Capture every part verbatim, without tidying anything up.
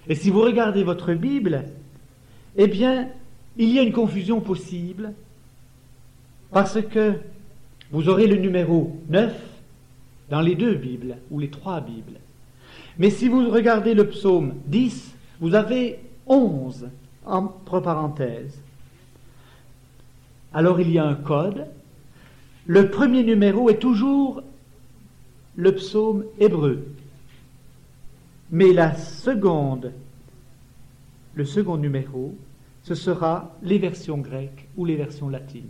Et si vous regardez votre Bible, eh bien, il y a une confusion possible, parce que vous aurez le numéro neuf dans les deux Bibles, ou les trois Bibles. Mais si vous regardez le psaume dix, vous avez onze, entre parenthèses. Alors il y a un code. Le premier numéro est toujours le psaume hébreu. Mais la seconde, le second numéro, ce sera les versions grecques ou les versions latines.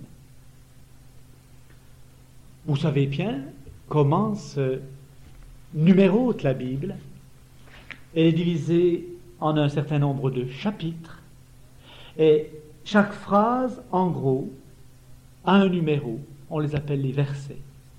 Vous savez bien comment se numérote la Bible. Elle est divisée en un certain nombre de chapitres. Et chaque phrase, en gros, a un numéro. On les appelle les versets.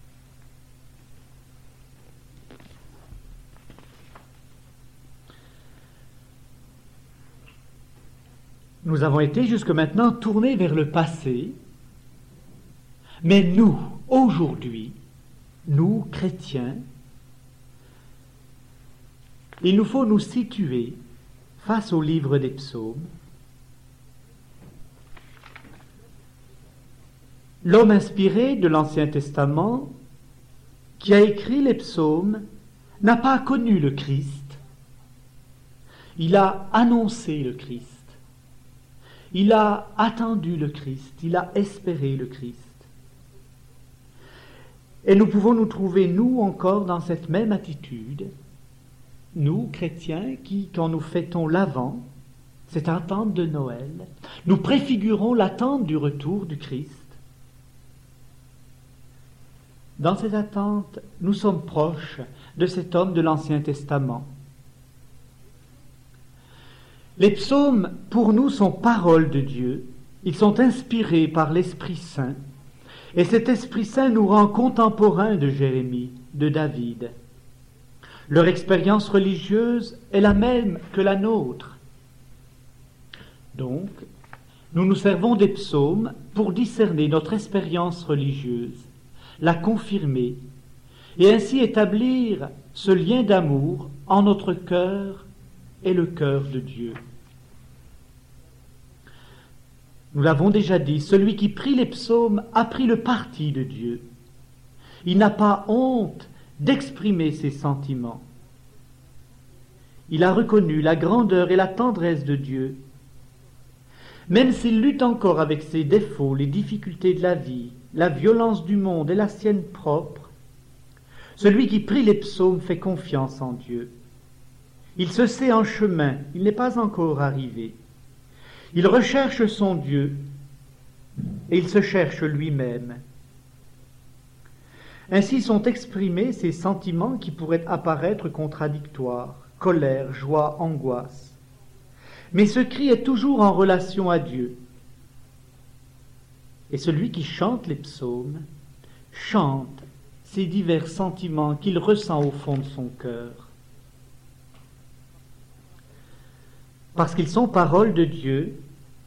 Nous avons été jusque maintenant tournés vers le passé, mais nous, aujourd'hui, nous, chrétiens, il nous faut nous situer face au livre des psaumes. L'homme inspiré de l'Ancien Testament qui a écrit les psaumes n'a pas connu le Christ. Il a annoncé le Christ. Il a attendu le Christ. Il a espéré le Christ. Et nous pouvons nous trouver, nous, encore dans cette même attitude, nous, chrétiens, qui, quand nous fêtons l'Avent, cette attente de Noël, nous préfigurons l'attente du retour du Christ. Dans cette attente, nous sommes proches de cet homme de l'Ancien Testament. Les psaumes, pour nous, sont paroles de Dieu. Ils sont inspirés par l'Esprit Saint. Et cet Esprit Saint nous rend contemporains de Jérémie, de David. Leur expérience religieuse est la même que la nôtre. Donc, nous nous servons des psaumes pour discerner notre expérience religieuse, la confirmer, et ainsi établir ce lien d'amour en notre cœur et le cœur de Dieu. Nous l'avons déjà dit, celui qui prie les psaumes a pris le parti de Dieu. Il n'a pas honte d'exprimer ses sentiments. Il a reconnu la grandeur et la tendresse de Dieu. Même s'il lutte encore avec ses défauts, les difficultés de la vie, la violence du monde et la sienne propre, celui qui prie les psaumes fait confiance en Dieu. Il se sait en chemin, il n'est pas encore arrivé. Il recherche son Dieu et il se cherche lui-même. Ainsi sont exprimés ces sentiments qui pourraient apparaître contradictoires, colère, joie, angoisse. Mais ce cri est toujours en relation à Dieu. Et celui qui chante les psaumes chante ces divers sentiments qu'il ressent au fond de son cœur. Parce qu'ils sont paroles de Dieu,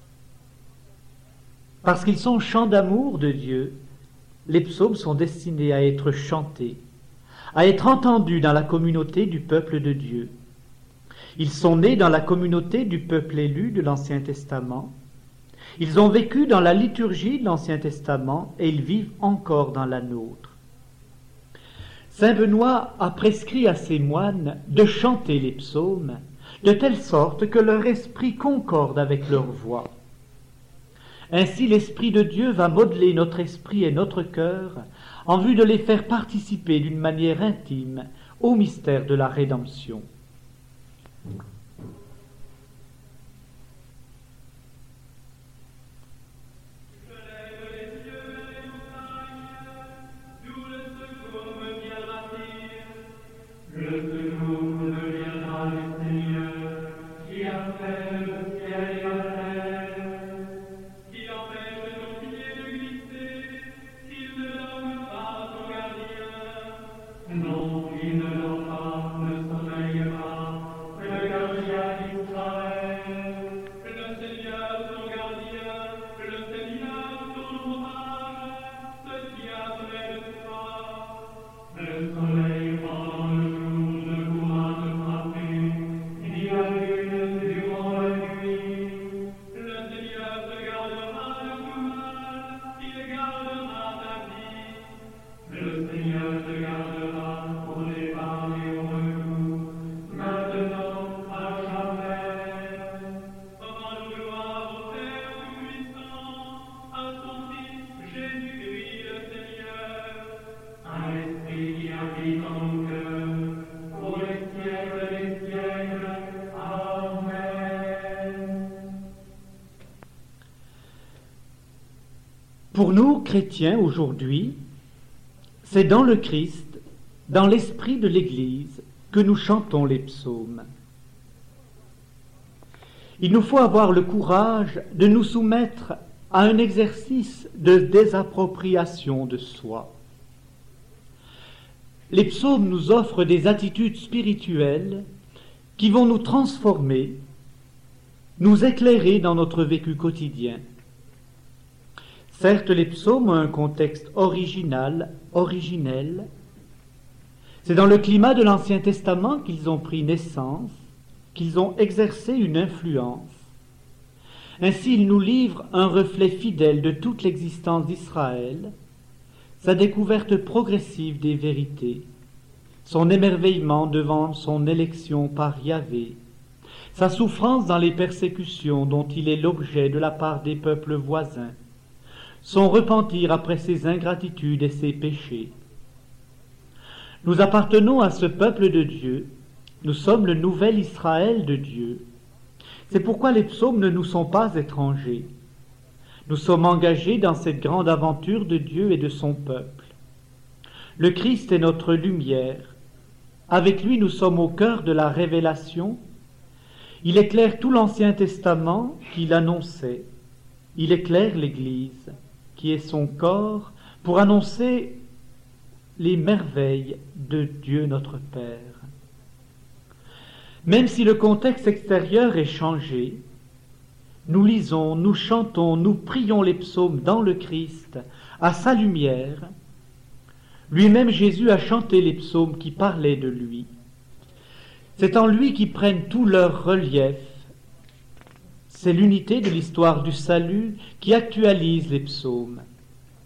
parce qu'ils sont chants d'amour de Dieu, les psaumes sont destinés à être chantés, à être entendus dans la communauté du peuple de Dieu. Ils sont nés dans la communauté du peuple élu de l'Ancien Testament. Ils ont vécu dans la liturgie de l'Ancien Testament et ils vivent encore dans la nôtre. Saint Benoît a prescrit à ses moines de chanter les psaumes de telle sorte que leur esprit concorde avec leur voix. Ainsi, l'Esprit de Dieu va modeler notre esprit et notre cœur en vue de les faire participer d'une manière intime au mystère de la rédemption. Le soleil pendant le jour ne pourra te frapper, ni la lune Pour nous, chrétiens, aujourd'hui, c'est dans le Christ, dans l'esprit de l'Église, que nous chantons les psaumes. Il nous faut avoir le courage de nous soumettre à un exercice de désappropriation de soi. Les psaumes nous offrent des attitudes spirituelles qui vont nous transformer, nous éclairer dans notre vécu quotidien. Certes, les psaumes ont un contexte original, originel. C'est dans le climat de l'Ancien Testament qu'ils ont pris naissance, qu'ils ont exercé une influence. Ainsi, ils nous livrent un reflet fidèle de toute l'existence d'Israël, sa découverte progressive des vérités, son émerveillement devant son élection par Yahvé, sa souffrance dans les persécutions dont il est l'objet de la part des peuples voisins, son repentir après ses ingratitudes et ses péchés. Nous appartenons à ce peuple de Dieu, nous sommes le nouvel Israël de Dieu. C'est pourquoi les psaumes ne nous sont pas étrangers. Nous sommes engagés dans cette grande aventure de Dieu et de son peuple. Le Christ est notre lumière. Avec lui, nous sommes au cœur de la révélation. Il éclaire tout l'Ancien Testament qu'il annonçait. Il éclaire l'Église, qui est son corps, pour annoncer les merveilles de Dieu notre Père. Même si le contexte extérieur est changé, nous lisons, nous chantons, nous prions les psaumes dans le Christ, à sa lumière. Lui-même Jésus a chanté les psaumes qui parlaient de lui. C'est en lui qu'ils prennent tout leur relief. C'est l'unité de l'histoire du salut qui actualise les psaumes.